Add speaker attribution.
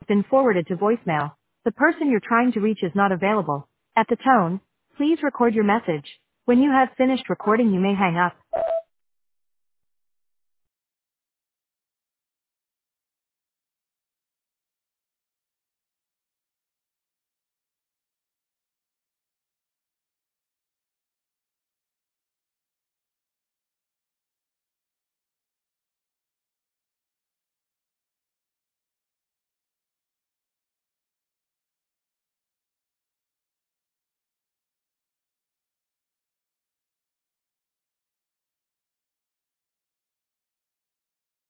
Speaker 1: been forwarded to voicemail. The person you're trying to reach is not available. At the tone, please record your message. When you have finished recording, you may hang up.